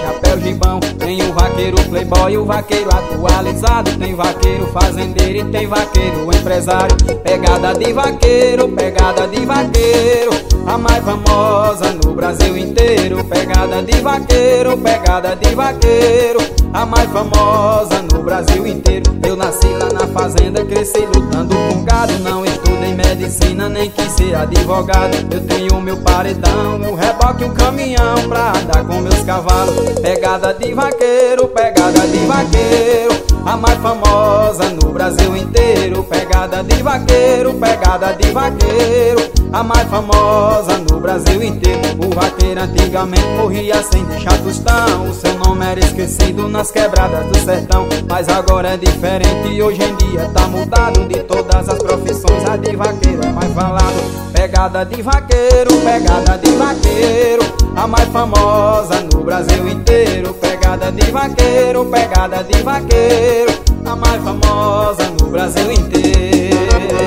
chapéu gibão. Tem o vaqueiro playboy, o vaqueiro atualizado. Tem vaqueiro fazendeiro e tem vaqueiro empresário. Pegada de vaqueiro, pegada de vaqueiro, a mais famosa no Brasil inteiro. Pegada de vaqueiro, pegada de vaqueiro, a mais famosa no Brasil inteiro. Eu nasci lá na fazenda, cresci lutando com gado. Não estudei medicina, nem quis ser advogado. Eu tenho meu paredão, o reboque e um caminhão pra andar com meus cavalos. Pegada de vaqueiro, pegada de vaqueiro, a mais famosa no Brasil inteiro. Pegada de vaqueiro, pegada de vaqueiro, a mais famosa no Brasil inteiro. O vaqueiro antigamente morria sem deixar tostão. O seu nome era esquecido nas quebradas do sertão. Mas agora é diferente e hoje em dia tá mudado. De todas as profissões a de vaqueiro é mais falado. Pegada de vaqueiro, pegada de vaqueiro, a mais famosa no Brasil inteiro. Pegada de vaqueiro, pegada de vaqueiro, a mais famosa no Brasil inteiro.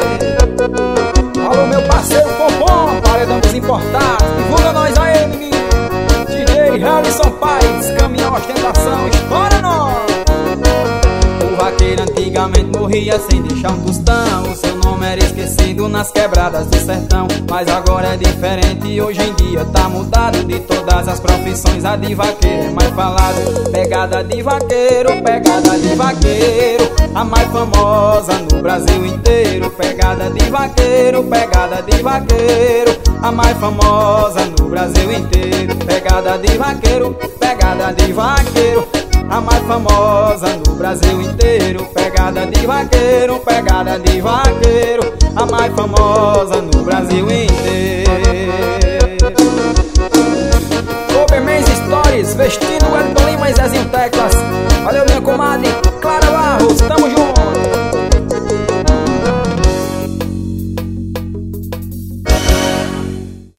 Alô meu parceiro Pompom, paredão dos importados, divulga nós aí, menino. DJ Harrison Paz, caminhão ostentação, estoura nós. O vaqueiro antigamente morria sem deixar um tostão. O seu nome era esquecido nas quebradas do sertão. Mas agora é diferente e hoje em dia tá mudado. De todas as profissões a de vaqueiro é mais falado. Pegada de vaqueiro, pegada de vaqueiro, a mais famosa no Brasil inteiro. Pegada de vaqueiro, pegada de vaqueiro, a mais famosa no Brasil inteiro. Pegada de vaqueiro, pegada de vaqueiro, a mais famosa no Brasil inteiro. Pegada de vaqueiro, pegada de vaqueiro, a mais famosa no Brasil inteiro. Overmans Stories, vestindo Wellington Lima e Zezinho Teclas. Valeu minha comadre.